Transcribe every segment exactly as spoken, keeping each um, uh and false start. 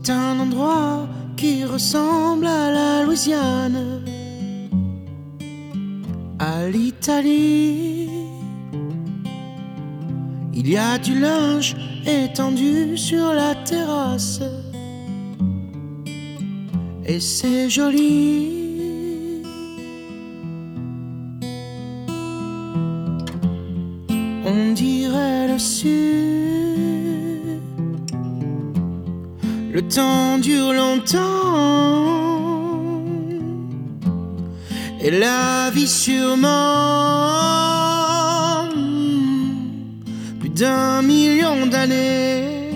C'est un endroit qui ressemble à la Louisiane, à l'Italie. Il y a du linge étendu sur la terrasse et c'est joli. On dirait le sud. Le temps dure longtemps et la vie sûrement plus d'un million d'années.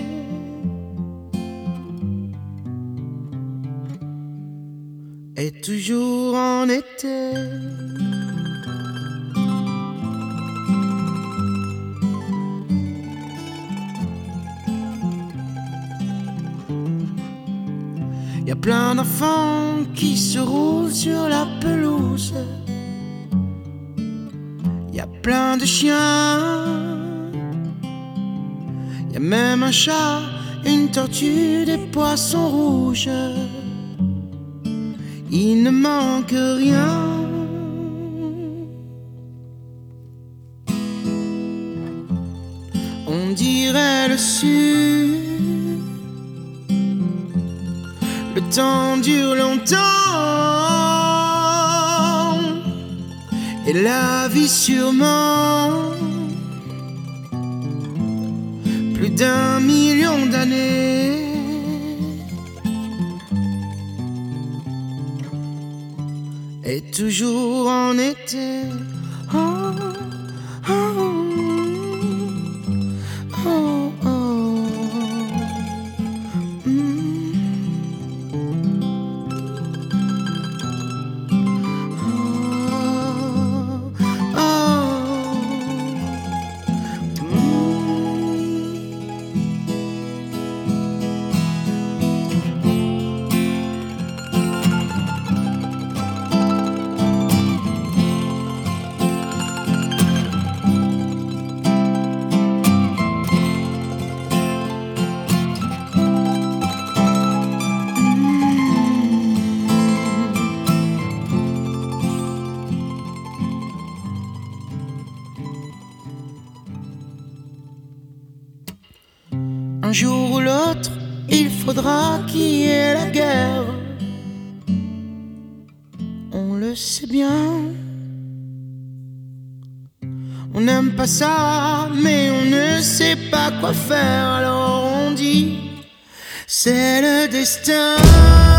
Et toujours en été. Y a plein d'enfants qui se roulent sur la pelouse. Y a plein de chiens. Y a même un chat, une tortue, des poissons rouges. Il ne manque rien. On dirait le sud. Le temps dure longtemps et la vie sûrement plus d'un million d'années. Et toujours en été. Oh, oh, oh, oh, oh. Un jour ou l'autre, il faudra qu'il y ait la guerre. On le sait bien. On n'aime pas ça, mais on ne sait pas quoi faire. Alors on dit, c'est le destin.